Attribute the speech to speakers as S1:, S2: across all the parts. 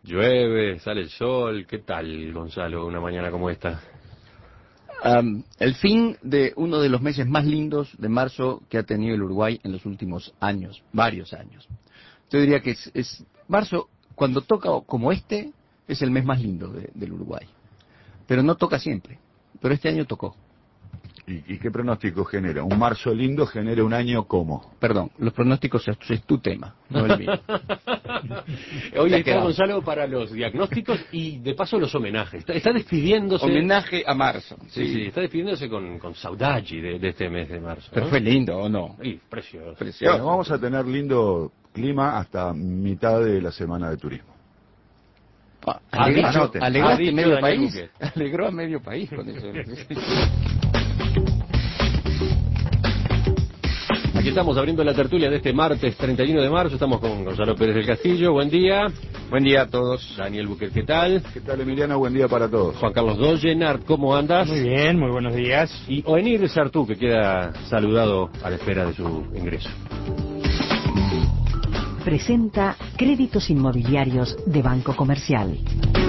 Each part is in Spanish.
S1: Llueve, sale el sol. ¿Qué tal, Gonzalo, una mañana como esta?
S2: El fin de uno de los meses más lindos de marzo que ha tenido el Uruguay en los últimos años, varios años. Yo diría que es marzo, cuando toca como este, es el mes más lindo del Uruguay. Pero no toca siempre, pero este año tocó.
S3: ¿Y qué pronóstico genera? ¿Un marzo lindo genera un año como?
S2: Perdón, los pronósticos es tu tema, no el mío.
S1: Hoy está Gonzalo para los diagnósticos y de paso los homenajes. Está despidiéndose.
S2: Homenaje a marzo.
S1: Sí, está despidiéndose con saudade de este mes de marzo, ¿no?
S2: Pero fue lindo, ¿o no?
S1: Sí, precioso.
S3: Bueno, vamos a tener lindo clima hasta mitad de la semana de turismo.
S2: ¿Alegraste medio país? Alegró a medio país con eso.
S1: Aquí estamos abriendo la tertulia de este martes 31 de marzo. Estamos con Gonzalo Pérez del Castillo. Buen día.
S2: Buen día a todos.
S1: Daniel Buquer, ¿qué tal?
S3: ¿Qué tal, Emiliano? Buen día para todos.
S1: Juan Carlos Dollenart, ¿cómo andas?
S4: Muy bien, muy buenos días.
S1: Y Oenir Sartú, que queda saludado a la espera de su ingreso.
S5: Presenta Créditos Inmobiliarios de Banco Comercial.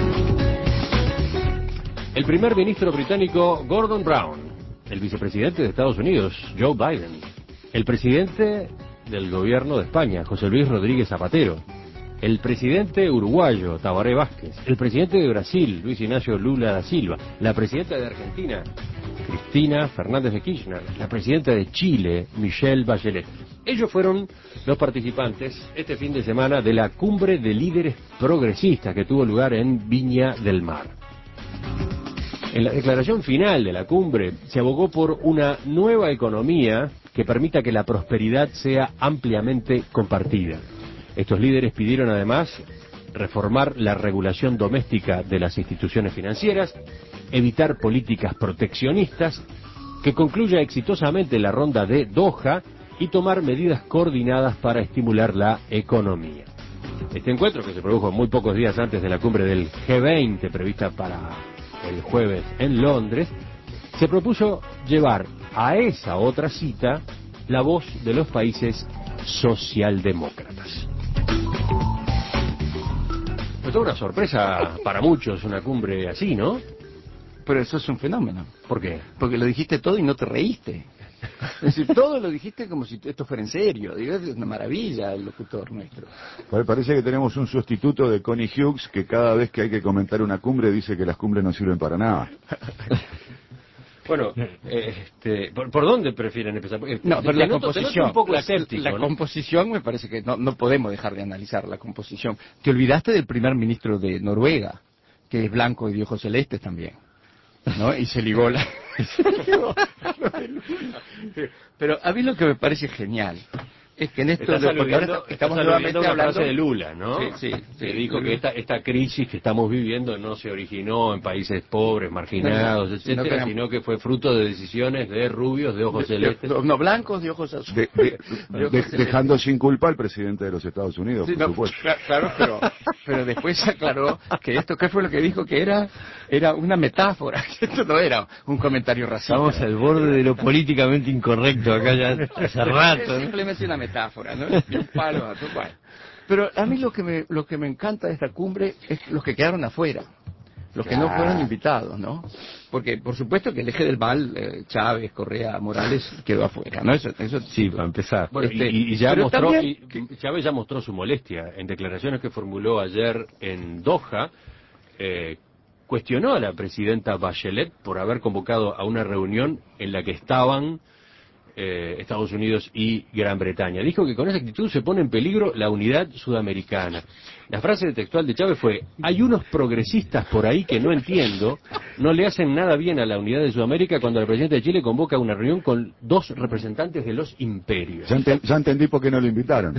S1: El primer ministro británico Gordon Brown, el vicepresidente de Estados Unidos Joe Biden, el presidente del gobierno de España José Luis Rodríguez Zapatero, el presidente uruguayo Tabaré Vázquez, el presidente de Brasil Luis Ignacio Lula da Silva, la presidenta de Argentina Cristina Fernández de Kirchner, la presidenta de Chile Michelle Bachelet. Ellos fueron los participantes este fin de semana de la cumbre de líderes progresistas que tuvo lugar en Viña del Mar. En la declaración final de la cumbre se abogó por una nueva economía que permita que la prosperidad sea ampliamente compartida. Estos líderes pidieron además reformar la regulación doméstica de las instituciones financieras, evitar políticas proteccionistas, que concluya exitosamente la ronda de Doha y tomar medidas coordinadas para estimular la economía. Este encuentro, que se produjo muy pocos días antes de la cumbre del G20 prevista para el jueves en Londres, se propuso llevar a esa otra cita la voz de los países socialdemócratas. Fue toda una sorpresa para muchos una cumbre así, ¿no?
S2: Pero eso es un fenómeno.
S1: ¿Por qué?
S2: Porque lo dijiste todo y no te reíste. Es decir, todo lo dijiste como si esto fuera en serio. Digo, es una maravilla el locutor nuestro.
S3: Parece que tenemos un sustituto de Connie Hughes que cada vez que hay que comentar una cumbre dice que las cumbres no sirven para nada.
S1: Bueno, ¿por dónde prefieren empezar?
S2: No, pero la composición,
S1: un poco escéptico,
S2: la
S1: ¿no?
S2: Composición me parece que no podemos dejar de analizar la composición. Te olvidaste del primer ministro de Noruega, que es blanco y de ojos celestes también, ¿no? Y se ligó la... Pero a mí lo que me parece genial es que en esto
S1: estamos nuevamente hablando frase de Lula, ¿no?
S2: Sí.
S1: Que dijo que esta crisis que estamos viviendo no se originó en países pobres, marginados, etcétera, sino que fue fruto de decisiones de rubios de ojos celestes.
S2: No, blancos de ojos azules.
S3: Dejando sin culpa al presidente de los Estados Unidos, por supuesto.
S2: Claro, pero después aclaró que esto, ¿qué fue lo que dijo? Que era una metáfora. Esto no era un comentario racista.
S4: Estamos al borde de lo políticamente incorrecto acá ya hace rato.
S2: Es simplemente una metáfora, ¿no? De un palo a otro. Bueno. Pero a mí lo que me encanta de esta cumbre es los que quedaron afuera, los que no fueron invitados, ¿no? Porque por supuesto que el eje del mal, Chávez, Correa, Morales, quedó afuera, ¿no? Eso
S4: sí, para empezar.
S1: Bueno, Chávez ya mostró su molestia en declaraciones que formuló ayer en Doha. Cuestionó a la presidenta Bachelet por haber convocado a una reunión en la que estaban Estados Unidos y Gran Bretaña. Dijo que con esa actitud se pone en peligro la unidad sudamericana. La frase textual de Chávez fue: hay unos progresistas por ahí que no entiendo, no le hacen nada bien a la unidad de Sudamérica cuando la presidenta de Chile convoca una reunión con dos representantes de los imperios.
S3: Ya entendí por qué no lo invitaron.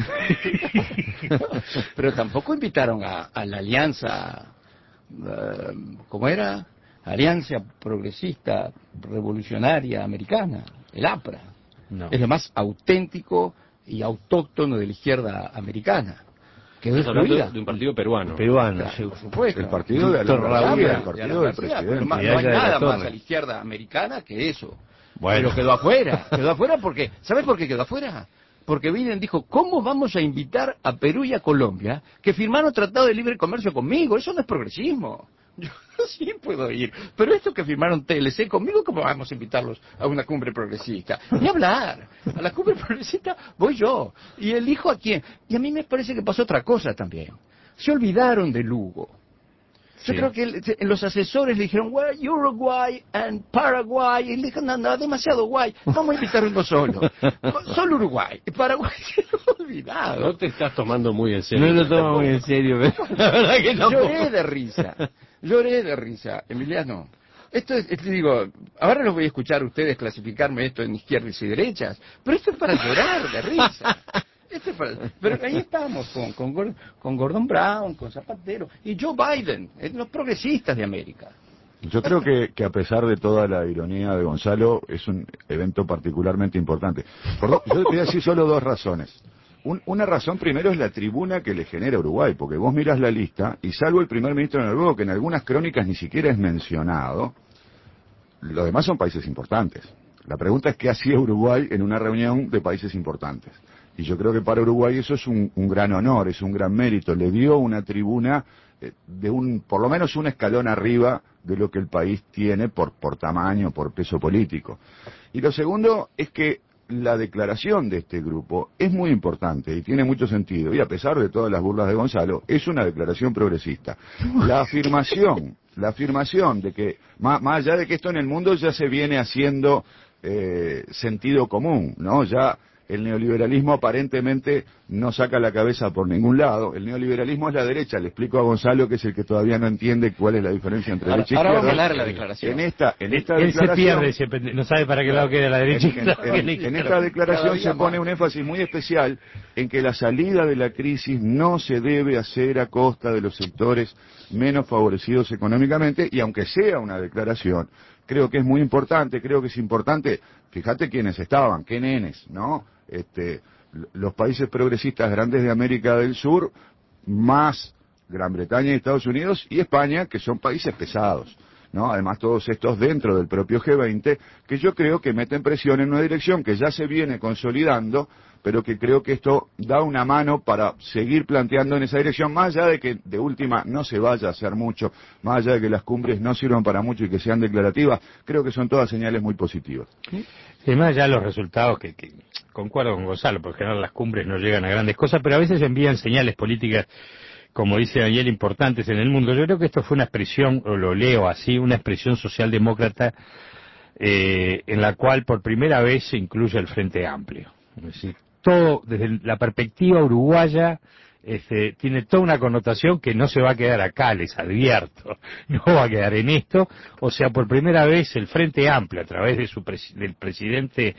S2: Pero tampoco invitaron a la alianza, ¿cómo era? Alianza Progresista Revolucionaria Americana, el APRA. No. Es lo más auténtico y autóctono de la izquierda americana.
S1: Estás hablando de un partido peruano.
S2: Claro, por supuesto.
S3: El partido de Raúl, el partido del presidente.
S2: No hay nada más a la izquierda americana que eso. Bueno. Pero quedó afuera porque... ¿Sabes por qué quedó afuera? porque Biden dijo, ¿cómo vamos a invitar a Perú y a Colombia que firmaron tratado de libre comercio conmigo? Eso no es progresismo. Yo sí puedo ir, pero estos que firmaron TLC conmigo, ¿cómo vamos a invitarlos a una cumbre progresista? Ni hablar. A la cumbre progresista voy yo. Y elijo a quién. Y a mí me parece que pasó otra cosa también. Se olvidaron de Lugo. Yo creo que los asesores le dijeron, well, Uruguay and Paraguay, y le dijeron, no, demasiado guay, vamos a invitar uno solo. Solo Uruguay. Paraguay se lo ha olvidado.
S1: No te estás tomando muy en serio.
S4: No lo tomo muy en serio, pero la verdad que tampoco.
S2: Lloré de risa, Emiliano. Esto es, digo, ahora los voy a escuchar a ustedes clasificarme esto en izquierdas y derechas, pero esto es para llorar de risa. Pero ahí estamos con Gordon Brown, con Zapatero y Joe Biden, los progresistas de América.
S3: Yo creo que a pesar de toda la ironía de Gonzalo, es un evento particularmente importante. Yo te voy a decir solo dos razones. Una razón primero es la tribuna que le genera Uruguay, porque vos miras la lista y salvo el primer ministro noruego, que en algunas crónicas ni siquiera es mencionado, los demás son países importantes. La pregunta es qué hacía Uruguay en una reunión de países importantes. Y yo creo que para Uruguay eso es un gran honor, es un gran mérito. Le dio una tribuna por lo menos un escalón arriba de lo que el país tiene por tamaño, por peso político. Y lo segundo es que la declaración de este grupo es muy importante y tiene mucho sentido. Y a pesar de todas las burlas de Gonzalo, es una declaración progresista. La afirmación de que, más allá de que esto en el mundo ya se viene haciendo sentido común, ¿no? Ya el neoliberalismo aparentemente no saca la cabeza por ningún lado. El neoliberalismo es la derecha. Le explico a Gonzalo, que es el que todavía no entiende cuál es la diferencia entre derecha y izquierda.
S2: Ahora vamos a leer la declaración.
S3: En esta
S4: Él
S3: declaración,
S4: se pierde, no sabe para qué lado queda la derecha.
S3: en esta declaración se pone un énfasis muy especial en que la salida de la crisis no se debe hacer a costa de los sectores menos favorecidos económicamente, y aunque sea una declaración, creo que es muy importante, fíjate quiénes estaban, qué nenes, ¿no? Los países progresistas grandes de América del Sur, más Gran Bretaña y Estados Unidos y España, que son países pesados, ¿no? Además todos estos dentro del propio G20, que yo creo que meten presión en una dirección que ya se viene consolidando, pero que creo que esto da una mano para seguir planteando en esa dirección, más allá de que de última no se vaya a hacer mucho, más allá de que las cumbres no sirvan para mucho y que sean declarativas, creo que son todas señales muy positivas.
S4: Sí, más allá de los resultados que concuerdo con Gonzalo, porque en general las cumbres no llegan a grandes cosas, pero a veces envían señales políticas, como dice Daniel, importantes en el mundo. Yo creo que esto fue una expresión, o lo leo así, una expresión socialdemócrata en la cual por primera vez se incluye el Frente Amplio. Es decir, todo desde la perspectiva uruguaya tiene toda una connotación que no se va a quedar acá, les advierto, no va a quedar en esto. O sea, por primera vez el Frente Amplio, a través de del presidente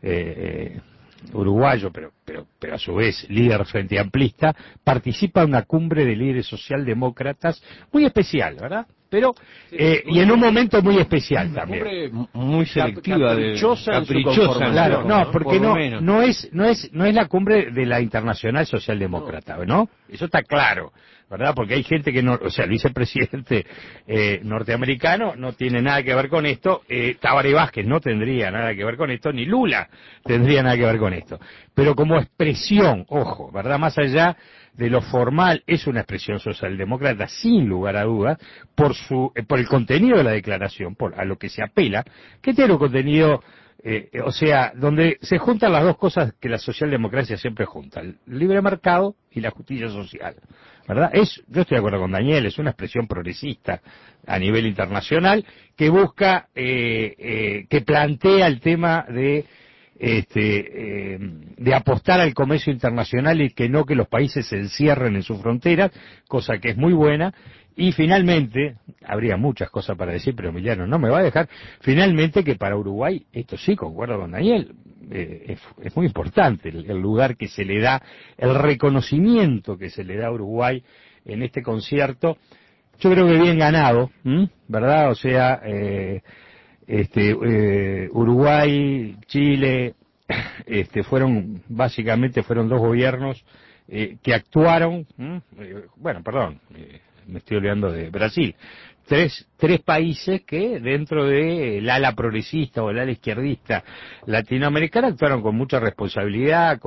S4: uruguayo, pero a su vez líder frente amplista, participa en una cumbre de líderes socialdemócratas muy especial, ¿verdad? Pero y en un momento muy especial también,
S1: muy selectiva, caprichosa,
S4: claro, no, porque no es la cumbre de la Internacional Socialdemócrata, ¿no? Eso está claro, ¿verdad? Porque hay gente que no, o sea, el vicepresidente norteamericano no tiene nada que ver con esto, Tabaré Vázquez no tendría nada que ver con esto, ni Lula tendría nada que ver con esto. Pero como expresión, ojo, ¿verdad? Más allá de lo formal, es una expresión socialdemócrata sin lugar a dudas por el contenido de la declaración, a lo que se apela, que tiene un contenido, o sea, donde se juntan las dos cosas que la socialdemocracia siempre junta, el libre mercado y la justicia social, ¿verdad? Yo estoy de acuerdo con Daniel, es una expresión progresista a nivel internacional que busca, que plantea el tema de apostar al comercio internacional y que los países se encierren en sus fronteras, cosa que es muy buena. Y finalmente, habría muchas cosas para decir, pero Emiliano no me va a dejar, finalmente que para Uruguay, esto sí, concuerdo con Daniel, es muy importante el lugar que se le da, el reconocimiento que se le da a Uruguay en este concierto. Yo creo que bien ganado, ¿verdad? O sea, Uruguay, Chile, fueron dos gobiernos que actuaron, me estoy olvidando de Brasil, tres países que dentro del ala progresista o el ala izquierdista latinoamericana actuaron con mucha responsabilidad,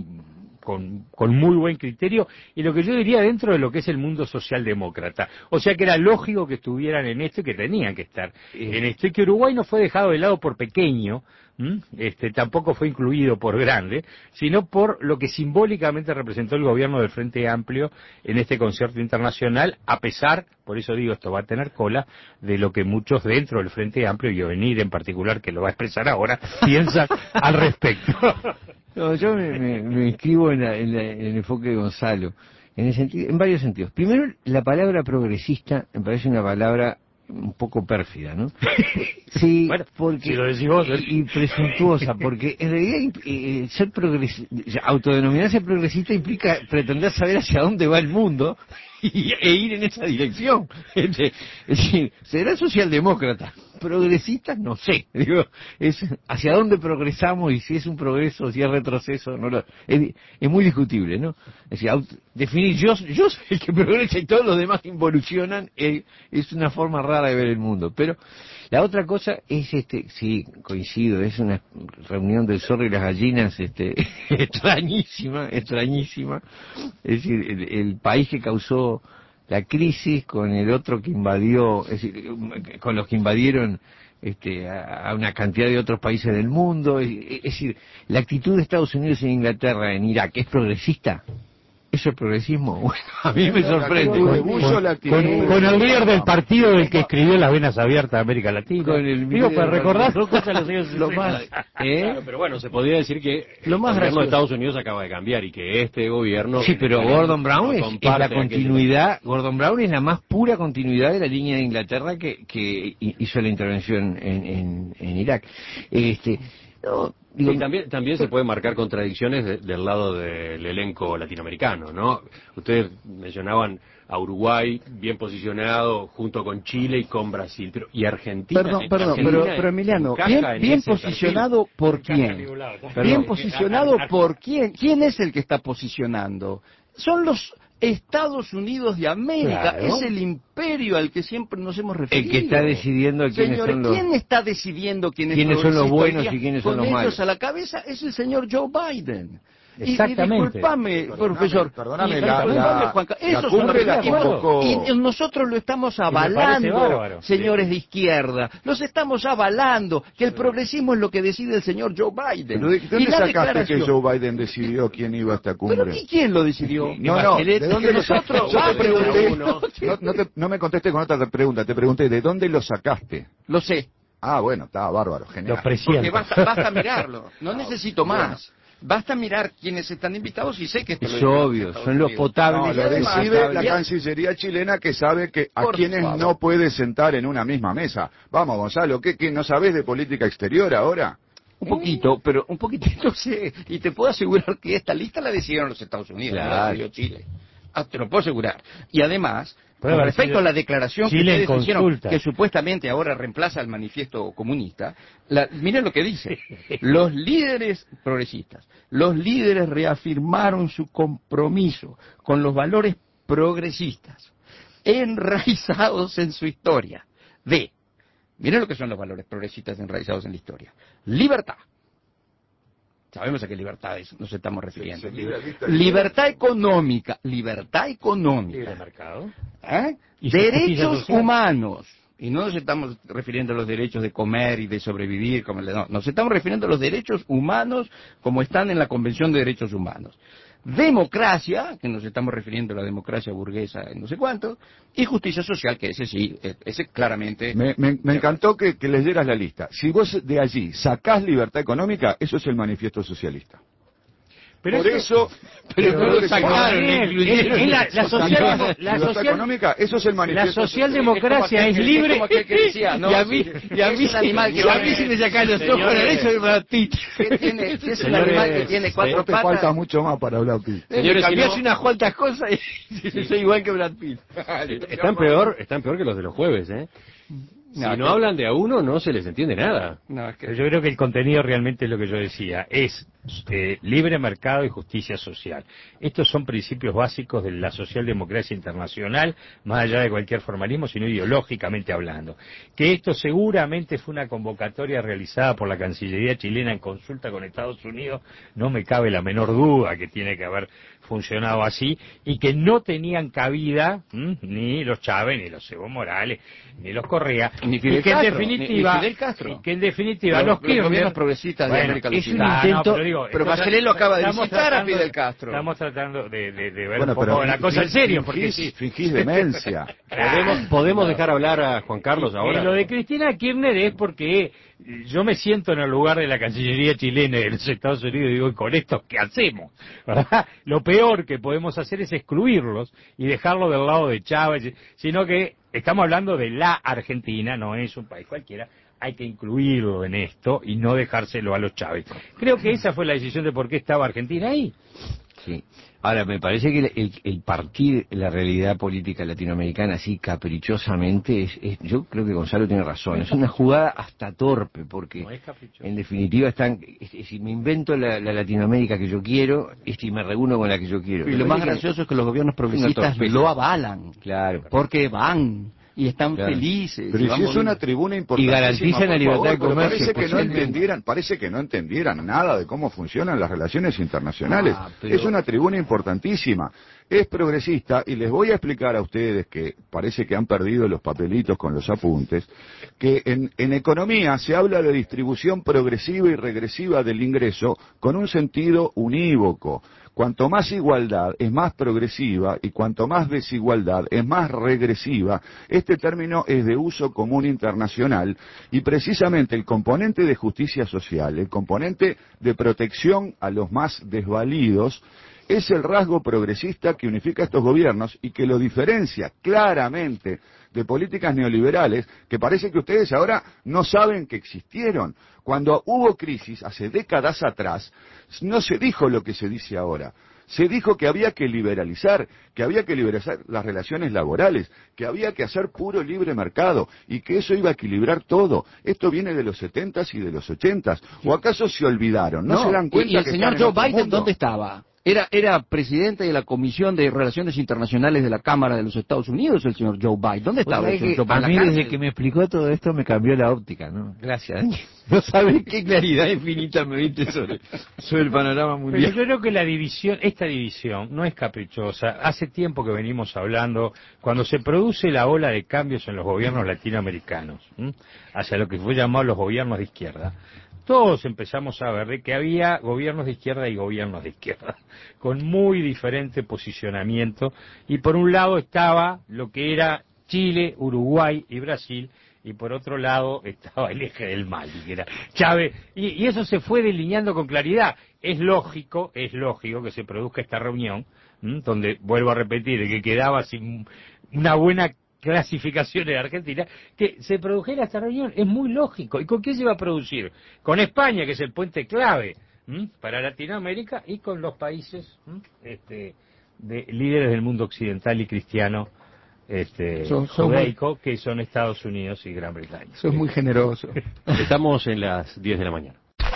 S4: con muy buen criterio, y lo que yo diría dentro de lo que es el mundo socialdemócrata. O sea que era lógico que estuvieran en esto y que tenían que estar en esto, y que Uruguay no fue dejado de lado por pequeño, tampoco fue incluido por grande, sino por lo que simbólicamente representó el gobierno del Frente Amplio en este concierto internacional, a pesar, por eso digo, esto va a tener cola, de lo que muchos dentro del Frente Amplio, y Ovenir en particular, que lo va a expresar ahora, piensan al respecto.
S6: No, yo me inscribo en el enfoque de Gonzalo, en varios sentidos. Primero, la palabra progresista me parece una palabra un poco pérfida, ¿no? Sí,
S4: bueno,
S6: porque
S4: si lo decís vos,
S6: y presuntuosa, porque en realidad ser autodenominarse progresista implica pretender saber hacia dónde va el mundo e ir en esa dirección. Es decir, será socialdemócrata, progresista, no sé. Digo, es hacia dónde progresamos, y si es un progreso, si es retroceso, es muy discutible, ¿no? Es decir, definir yo soy el que progresa y todos los demás involucionan, es una forma rara de ver el mundo. Pero la otra cosa es, sí, coincido, es una reunión del zorro y las gallinas, extrañísima. Es decir, el país que causó la crisis con el otro que invadió, es decir, con los que invadieron a una cantidad de otros países del mundo. Es decir, la actitud de Estados Unidos en Inglaterra en Irak es progresista. ¿Eso es progresismo? Bueno, a mí me sorprende.
S4: Con el líder del partido del que escribió Las Venas Abiertas de América Latina.
S6: Con el
S4: digo, para recordar dos cosas los años
S6: lo más,
S1: Claro, pero bueno, se podría decir que
S6: lo más
S1: el gobierno
S6: gracioso
S1: de Estados Unidos acaba de cambiar y que este gobierno...
S6: Sí, pero Gordon Brown es la
S1: comparte
S6: continuidad, Gordon Brown es la más pura continuidad de la línea de Inglaterra que hizo la intervención en Irak.
S1: Y también se pueden marcar contradicciones del lado del elenco latinoamericano, ¿no? Ustedes mencionaban a Uruguay bien posicionado junto con Chile y con Brasil, pero y Argentina.
S7: Perdón, pero Emiliano, bien posicionado por quién? Bien posicionado por quién? ¿Quién es el que está posicionando? Son los Estados Unidos de América,
S6: Claro.
S7: es el imperio al que siempre nos hemos referido.
S6: El que está decidiendo quiénes
S7: Señores,
S6: son los...
S7: ¿quién está decidiendo quiénes
S6: son los
S7: progresistas
S6: buenos
S7: hoy día?
S6: y quiénes son los
S7: Con ellos
S6: malos?
S7: a la cabeza es el señor Joe Biden.
S4: Exactamente.
S7: Y disculpame, profesor.
S3: Perdóname,
S7: Disculpame, Juanca.
S3: la
S7: Esos
S3: cumbre
S7: son
S3: la
S7: los
S3: convocó.
S7: y nosotros lo estamos
S4: me parece
S7: avalando,
S4: bárbaro.
S7: señores de izquierda. Los estamos avalando, que el progresismo es lo que decide el señor Joe Biden.
S3: ¿Pero de
S7: Y
S3: dónde
S7: la
S3: sacaste que
S7: declaración-
S3: Joe Biden decidió quién iba a esta cumbre?
S7: ¿Pero y quién lo decidió?
S3: No, ¿de dónde lo sacaste?
S7: Nosotros,
S3: Yo te pregunté,
S7: uno.
S3: no me contestes con otra pregunta, te pregunté, ¿de dónde lo sacaste?
S7: Lo sé,
S3: Ah, bueno, está bárbaro, genial.
S4: Los presiento.
S7: porque basta mirarlo. No necesito más. Basta mirar quiénes están invitados y sé que esto
S6: Es
S7: lo
S6: obvio,
S7: Estados
S6: son los
S7: Unidos.
S6: potables.
S3: No, lo
S7: además,
S3: decide la
S7: ya-
S3: Cancillería chilena, que sabe que a
S7: Por
S3: quienes
S7: favor.
S3: no puede sentar en una misma mesa. Vamos, Gonzalo, ¿qué no sabés de política exterior ahora?
S7: Un poquito, pero un poquitito sé. Y te puedo asegurar que esta lista la decidieron los Estados Unidos, no la
S6: Claro.
S7: decidió Chile. Te lo puedo asegurar. Y además,
S4: Puede
S7: con
S4: haber
S7: respecto
S4: sido
S7: a la declaración
S4: Chile
S7: que
S4: en
S7: ustedes hicieron,
S4: consulta.
S7: que supuestamente ahora reemplaza el manifiesto comunista, miren lo que dice. Los líderes progresistas, los líderes reafirmaron su compromiso con los valores progresistas, enraizados en su historia. Miren lo que son los valores progresistas enraizados en la historia. Libertad. Sabemos a qué libertades nos estamos refiriendo. Libertad económica. Libertad económica.
S4: Libre mercado.
S7: ¿Eh?
S4: Y justicia
S7: Derechos
S4: social.
S7: humanos. Y no nos estamos refiriendo a los derechos de comer y de sobrevivir, no, nos estamos refiriendo a los derechos humanos como están en la Convención de Derechos Humanos. Democracia, que nos estamos refiriendo a la democracia burguesa en no sé cuánto, y justicia social, que ese sí, ese claramente...
S3: Me encantó que leyeras la lista. Si vos de allí sacás libertad económica, eso es el manifiesto socialista.
S4: Pero
S3: Por eso,
S6: pero no lo sacaron,
S4: Daniel,
S6: incluyeron.
S4: es la
S3: libertad
S4: social,
S3: económica, eso es el
S4: la
S3: manifiesto
S4: socialdemocracia es libre.
S7: como aquel que decía, no,
S6: Y a mí
S7: es un animal que
S6: si me sacan los ojos
S4: Señores,
S6: derecho de Brad Pitt.
S7: es un
S1: Señores,
S7: animal que tiene cuatro
S3: No te
S7: patas.
S3: falta mucho más para hablar, Pi.
S1: Señores,
S6: Cambiás
S1: si no-
S6: unas cuantas cosas y soy igual que Brad Pitt.
S1: Están peor que los de los jueves, ¿eh? Si no hablan de a uno, no se les entiende nada.
S7: No, es que...
S4: Yo creo que el contenido realmente es lo que yo decía, es libre mercado y justicia social. Estos son principios básicos de la socialdemocracia internacional, más allá de cualquier formalismo, sino ideológicamente hablando. Que esto seguramente fue una convocatoria realizada por la Cancillería chilena en consulta con Estados Unidos, no me cabe la menor duda que tiene que haber funcionado así, y que no tenían cabida ni los Chávez, ni los Evo Morales, ni los Correa,
S7: Ni
S4: y
S7: Fidel
S4: que en
S7: Castro,
S4: definitiva,
S7: ni Fidel Castro.
S4: y que en definitiva
S7: Los
S4: Kirchner,
S7: gobiernos progresistas de América Latina.
S6: pero
S7: Bachelet lo acaba de
S4: estamos
S7: visitar a
S4: tratando-
S7: Fidel Castro.
S4: Estamos tratando de ver
S3: Bueno,
S4: un poco la cosa en serio, porque
S3: fingís demencia.
S1: ¿Podemos dejar hablar a Juan Carlos ahora?
S4: Lo de Cristina Kirchner es porque yo me siento en el lugar de la Cancillería chilena y de los Estados Unidos y digo, ¿y con esto qué hacemos? ¿Verdad? Lo peor que podemos hacer es excluirlos y dejarlo del lado de Chávez, sino que estamos hablando de la Argentina, no es un país cualquiera, hay que incluirlo en esto y no dejárselo a los Chávez. Creo que esa fue la decisión de por qué estaba Argentina ahí.
S6: Sí. Ahora, me parece que el partir la realidad política latinoamericana así caprichosamente, yo creo que Gonzalo tiene razón, es una jugada hasta torpe, porque
S4: No es caprichoso.
S6: en definitiva si me invento la Latinoamérica que yo quiero, y me reúno con la que yo quiero.
S7: Y lo más gracioso es que los gobiernos progresistas lo avalan.
S6: Claro.
S7: Porque van y están
S6: Claro.
S7: felices.
S3: Pero
S7: y
S3: si
S7: van
S3: es una
S7: volviendo.
S3: tribuna importante.
S6: Y garantizan la libertad de comercio,
S3: Parece que no entendieran nada de cómo funcionan las relaciones internacionales.
S6: Pero...
S3: Es una tribuna importantísima. Es progresista y les voy a explicar a ustedes que parece que han perdido los papelitos con los apuntes, que en economía se habla de distribución progresiva y regresiva del ingreso con un sentido unívoco. Cuanto más igualdad es más progresiva y cuanto más desigualdad es más regresiva. Este término es de uso común internacional y precisamente el componente de justicia social, el componente de protección a los más desvalidos, es el rasgo progresista que unifica a estos gobiernos y que lo diferencia claramente de políticas neoliberales que parece que ustedes ahora no saben que existieron. Cuando hubo crisis hace décadas atrás, no se dijo lo que se dice ahora. Se dijo que había que liberalizar las relaciones laborales, que había que hacer puro libre mercado y que eso iba a equilibrar todo. Esto viene de los 70s y de los 80s. ¿O acaso se olvidaron? ¿No se dan cuenta
S7: y el
S3: que
S7: señor
S3: están en
S7: Joe
S3: otro
S7: Biden,
S3: mundo?
S7: ¿dónde estaba? Era presidente de la Comisión de Relaciones Internacionales de la Cámara de los Estados Unidos, el señor Joe Biden. ¿Dónde estaba el señor Joe Biden?
S6: A mí desde que me explicó todo esto me cambió la óptica, ¿no? Gracias, Daniel. No saben qué claridad infinita me diste sobre el panorama
S4: Pero
S6: mundial.
S4: yo creo que esta división no es caprichosa. Hace tiempo que venimos hablando, cuando se produce la ola de cambios en los gobiernos latinoamericanos, hacia lo que fue llamado los gobiernos de izquierda, todos empezamos a ver de que había gobiernos de izquierda y gobiernos de izquierda, con muy diferente posicionamiento, y por un lado estaba lo que era Chile, Uruguay y Brasil, y por otro lado estaba el eje del mal, que era Chávez, y eso se fue delineando con claridad. Es lógico que se produzca esta reunión, donde, vuelvo a repetir, el que quedaba sin una buena clasificación en Argentina, que se produjera esta reunión, es muy lógico. ¿Y con qué se va a producir? Con España, que es el puente clave para Latinoamérica, y con los países de líderes del mundo occidental y cristiano judaico, que son Estados Unidos y Gran Bretaña.
S7: Eso es muy generoso.
S1: Estamos en las 10 de la mañana.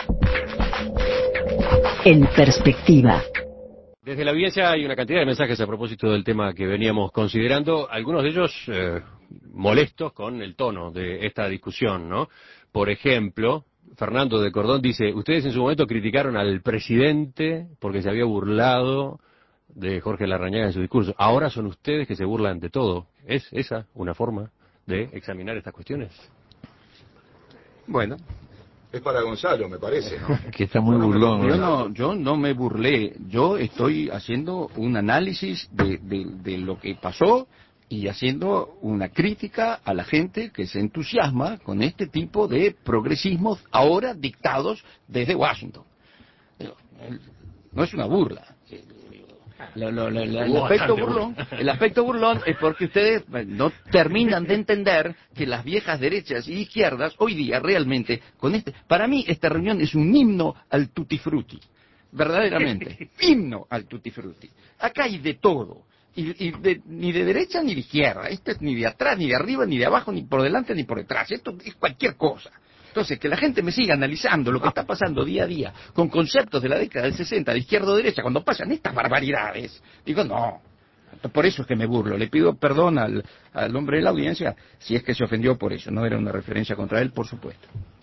S5: En perspectiva.
S1: Desde la audiencia hay una cantidad de mensajes a propósito del tema que veníamos considerando, algunos de ellos molestos con el tono de esta discusión, ¿no? Por ejemplo, Fernando de Cordón dice, ustedes en su momento criticaron al presidente porque se había burlado de Jorge Larrañaga en su discurso. Ahora son ustedes que se burlan de todo. ¿Es esa una forma de examinar estas cuestiones?
S7: Bueno,
S3: Es para Gonzalo, me parece, ¿no?
S6: Que está muy burlón.
S7: yo no me burlé. Yo estoy haciendo un análisis de lo que pasó y haciendo una crítica a la gente que se entusiasma con este tipo de progresismos ahora dictados desde Washington. No es una burla. El aspecto burlón es porque ustedes no terminan de entender que las viejas derechas y izquierdas hoy día realmente para mí esta reunión es un himno al tutti frutti, verdaderamente, himno al tutti frutti. Acá hay de todo. ni de derecha ni de izquierda. Esto es ni de atrás, ni de arriba, ni de abajo, ni por delante, ni por detrás. Esto es cualquier cosa. Entonces, que la gente me siga analizando lo que está pasando día a día con conceptos de la década del 60, de izquierda o derecha, cuando pasan estas barbaridades, digo, no. Por eso es que me burlo. Le pido perdón al hombre de la audiencia si es que se ofendió por eso. No era una referencia contra él, por supuesto.